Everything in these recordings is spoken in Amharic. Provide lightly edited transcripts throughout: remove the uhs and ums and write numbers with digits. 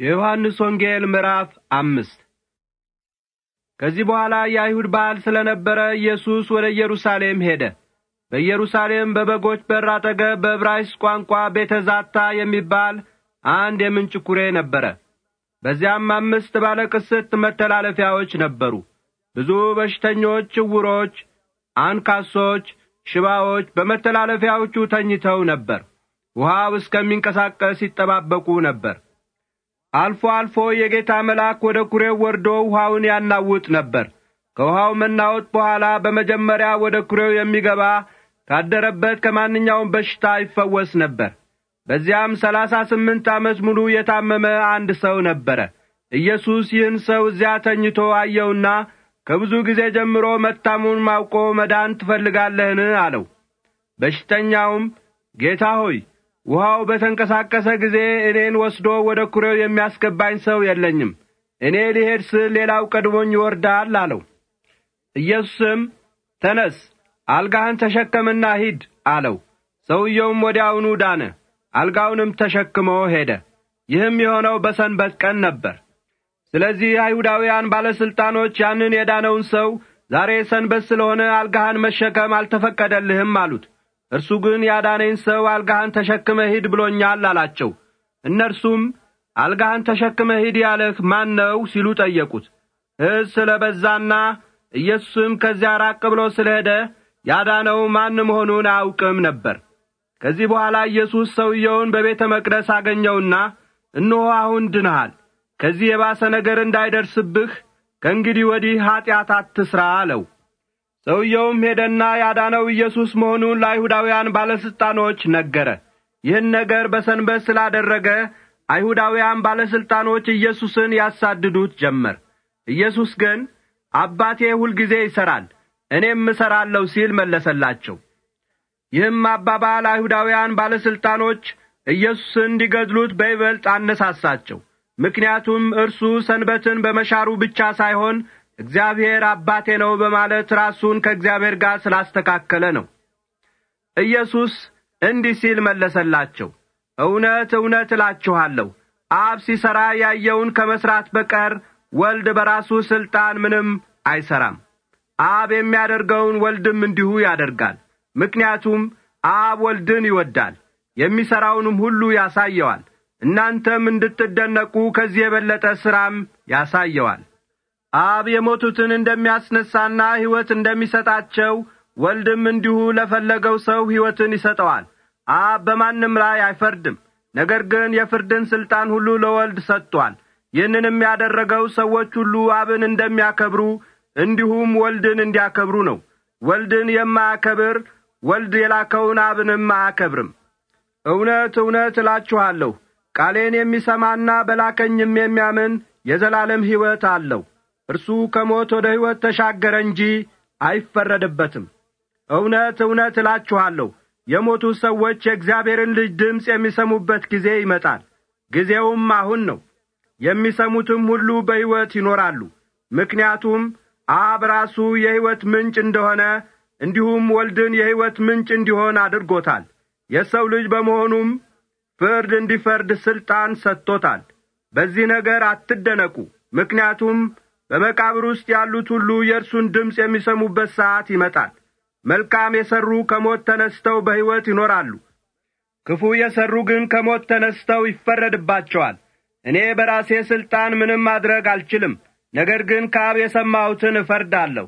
የዮሐንስ ወንጌል ምዕራፍ 5 ከዚህ በኋላ የአይሁድ በዓል ስለነበረ ኢየሱስ ወደ ኢየሩሳሌም ሄደ። በኢየሩሳሌም በበጎች በር አጠገብ በዕብራይስጥ ቋንቋ ቤተ ዛታ የሚባል አንድ የምንጭ ኩሬ ነበረ። በዚያም 5 ባለቅስት መተላለፊያዎች ነበሩ። ብዙ በሽተኞች፣ ዕውሮች፣ አንካሶች፣ ሽባዎች በመተላለፊያዎቹ ተኝተው ነበር። ውሃው እስከሚንቀሳቀስ ይጠባበቁ ነበር። አልፎ አልፎ የጌታ መልአክ ወደ ኩሬው ወርዶ ውሃውን ያናውጥ ነበር። ከውሃው መናወጥ በኋላ በመጀመሪያ ወደ ኩሬው የሚገባ ካደረበት ከማንኛውም በሽታ ይፈወስ ነበር። በዚያም 38 ዓመት ሙሉ የታመመ አንድ ሰው ነበረ። ኢየሱስ ይህን ሰው እዚያ ተኝቶ አየውና ከብዙ ጊዜ ጀምሮ መታሙን ማውቆ መዳን ትፈልጋለህን? አለው። በሽተኛውም ጌታ ሆይ ውሃው በተንቀሳቀሰ ጊዜ እኔን ወስዶ ወደ ኩሬው የሚያስገባኝ ሰው የለኝም። እኔ ልሄድ ስል ሌላው ቀድሞኝ ይወርዳል አለው። ኢየሱስም ተነስ፣ አልጋህን ተሸከምና ሂድ አለው። ሰውየውም ወዲያውኑ ዳነ፣ አልጋውንም ተሸክሞ ሄደ። ይህም የሆነው በሰንበት ቀን ነበር። ስለዚህ አይሁዳውያን ባለስልጣኖች ያንን የዳነውን ሰው ዛሬ ሰንበት ስለሆነ አልጋህን መሸከም አልተፈቀደልህም አሉት። እርሱ ግን ያዳነኝ ሰው አልጋህን ተሸክመህ ሂድ ብሎኛል አላቸው። እነርሱም አልጋህን ተሸክመህ ሂድ ያለህ ማን ነው ሲሉ ጠየቁት። ሕዝብ ስለበዛና ኢየሱስም ከዚያ ራቅ ብሎ ስለሄደ ያዳነው ማን መሆኑን አያውቅም ነበር። ከዚህ በኋላ ኢየሱስ ሰውየውን በቤተ መቅደስ አገኘውና እነሆ አሁን ድነሃል፣ ከዚህ የባሰ ነገር እንዳይደርስብህ ከእንግዲህ ወዲህ ኀጢአት አትሥራ አለው። ሰውየውም ሄደና ያዳነው ኢየሱስ መሆኑን ለአይሁዳውያን ባለስልጣኖች ነገረ። ይህን ነገር በሰንበት ስላደረገ አይሁዳውያን ባለስልጣኖች ኢየሱስን ያሳድዱት ጀመር። ኢየሱስ ግን አባቴ ሁልጊዜ ይሠራል፣ እኔም እሠራለሁ ሲል መለሰላቸው። ይህም አባባል አይሁዳውያን ባለስልጣኖች ኢየሱስን እንዲገድሉት በይበልጥ አነሳሳቸው። ምክንያቱም እርሱ ሰንበትን በመሻሩ ብቻ ሳይሆን እግዚአብሔር አባቴ ነው በማለት ራሱን ከእግዚአብሔር ጋር ስላስተካከለ ነው። ኢየሱስ እንዲህ ሲል መለሰላቸው፣ እውነት እውነት እላችኋለሁ፣ አብ ሲሠራ ያየውን ከመሥራት በቀር ወልድ በራሱ ሥልጣን ምንም አይሠራም። አብ የሚያደርገውን ወልድም እንዲሁ ያደርጋል። ምክንያቱም አብ ወልድን ይወዳል፣ የሚሠራውንም ሁሉ ያሳየዋል። እናንተም እንድትደነቁ ከዚህ የበለጠ ሥራም ያሳየዋል። አብ የሞቱትን እንደሚያስነሳና ሕይወት እንደሚሰጣቸው ወልድም እንዲሁ ለፈለገው ሰው ሕይወትን ይሰጠዋል። አብ በማንም ላይ አይፈርድም፣ ነገር ግን የፍርድን ሥልጣን ሁሉ ለወልድ ሰጥቶአል። ይህንንም ያደረገው ሰዎች ሁሉ አብን እንደሚያከብሩ እንዲሁም ወልድን እንዲያከብሩ ነው። ወልድን የማያከብር ወልድ የላከውን አብንም አያከብርም። እውነት እውነት እላችኋለሁ፣ ቃሌን የሚሰማና በላከኝም የሚያምን የዘላለም ሕይወት አለው። እርሱ ከሞት ወደ ሕይወት ተሻገረ እንጂ አይፈረድበትም። እውነት እውነት እላችኋለሁ፣ የሞቱ ሰዎች የእግዚአብሔርን ልጅ ድምፅ የሚሰሙበት ጊዜ ይመጣል፣ ጊዜውም አሁን ነው። የሚሰሙትም ሁሉ በሕይወት ይኖራሉ። ምክንያቱም አብ ራሱ የሕይወት ምንጭ እንደሆነ እንዲሁም ወልድን የሕይወት ምንጭ እንዲሆን አድርጎታል። የሰው ልጅ በመሆኑም ፍርድ እንዲፈርድ ሥልጣን ሰጥቶታል። በዚህ ነገር አትደነቁ፣ ምክንያቱም በመቃብር ውስጥ ያሉት ሁሉ የእርሱን ድምፅ የሚሰሙበት ሰዓት ይመጣል። መልካም የሠሩ ከሞት ተነስተው በሕይወት ይኖራሉ፣ ክፉ የሠሩ ግን ከሞት ተነስተው ይፈረድባቸዋል። እኔ በራሴ ሥልጣን ምንም ማድረግ አልችልም፣ ነገር ግን ከአብ የሰማሁትን እፈርዳለሁ።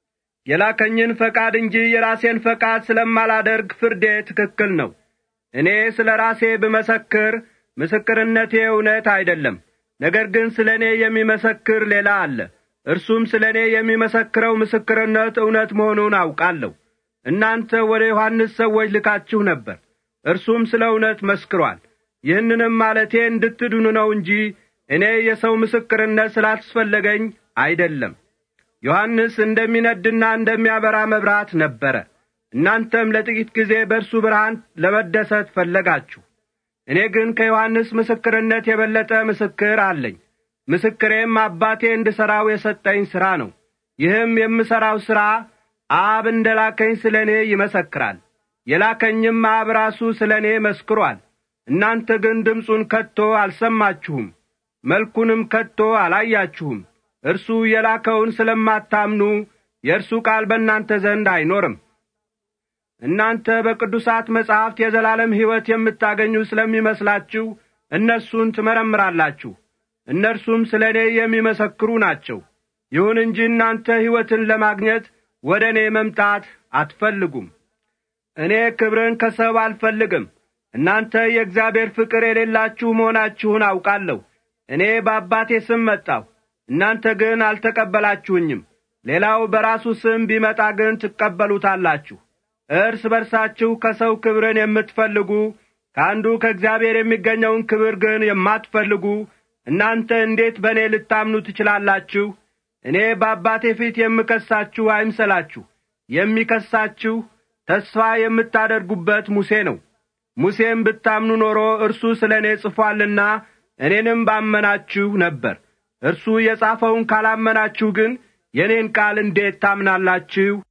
የላከኝን ፈቃድ እንጂ የራሴን ፈቃድ ስለማላደርግ ፍርዴ ትክክል ነው። እኔ ስለ ራሴ ብመሰክር ምስክርነቴ እውነት አይደለም፣ ነገር ግን ስለ እኔ የሚመሰክር ሌላ አለ። እርሱም ስለ እኔ የሚመሰክረው ምስክርነት እውነት መሆኑን አውቃለሁ። እናንተ ወደ ዮሐንስ ሰዎች ልካችሁ ነበር፣ እርሱም ስለ እውነት መስክሯል። ይህንንም ማለቴ እንድትድኑ ነው እንጂ እኔ የሰው ምስክርነት ስላስፈለገኝ አይደለም። ዮሐንስ እንደሚነድና እንደሚያበራ መብራት ነበረ። እናንተም ለጥቂት ጊዜ በእርሱ ብርሃን ለመደሰት ፈለጋችሁ። እኔ ግን ከዮሐንስ ምስክርነት የበለጠ ምስክር አለኝ። ምስክሬም አባቴ እንድሠራው የሰጠኝ ሥራ ነው። ይህም የምሠራው ሥራ አብ እንደላከኝ ስለ እኔ ይመሰክራል። የላከኝም አብ ራሱ ስለ እኔ መስክሯል። እናንተ ግን ድምፁን ከቶ አልሰማችሁም። መልኩንም ከቶ አላያችሁም። እርሱ የላከውን ስለማታምኑ የእርሱ ቃል በእናንተ ዘንድ አይኖርም። እናንተ በቅዱሳት መጻሕፍት የዘላለም ሕይወት የምታገኙ ስለሚመስላችሁ እነርሱን ትመረምራላችሁ። እነርሱም ስለ እኔ የሚመሰክሩ ናቸው። ይሁን እንጂ እናንተ ሕይወትን ለማግኘት ወደ እኔ መምጣት አትፈልጉም። እኔ ክብርን ከሰው አልፈልግም። እናንተ የእግዚአብሔር ፍቅር የሌላችሁ መሆናችሁን አውቃለሁ። እኔ በአባቴ ስም መጣሁ፣ እናንተ ግን አልተቀበላችሁኝም። ሌላው በራሱ ስም ቢመጣ ግን ትቀበሉታላችሁ። እርስ በርሳችሁ ከሰው ክብርን የምትፈልጉ ከአንዱ ከእግዚአብሔር የሚገኘውን ክብር ግን የማትፈልጉ እናንተ እንዴት በእኔ ልታምኑ ትችላላችሁ? እኔ በአባቴ ፊት የምከሳችሁ አይምሰላችሁ። የሚከሳችሁ ተስፋ የምታደርጉበት ሙሴ ነው። ሙሴም ብታምኑ ኖሮ እርሱ ስለ እኔ ጽፏልና እኔንም ባመናችሁ ነበር። እርሱ የጻፈውን ካላመናችሁ ግን የኔን ቃል እንዴት ታምናላችሁ?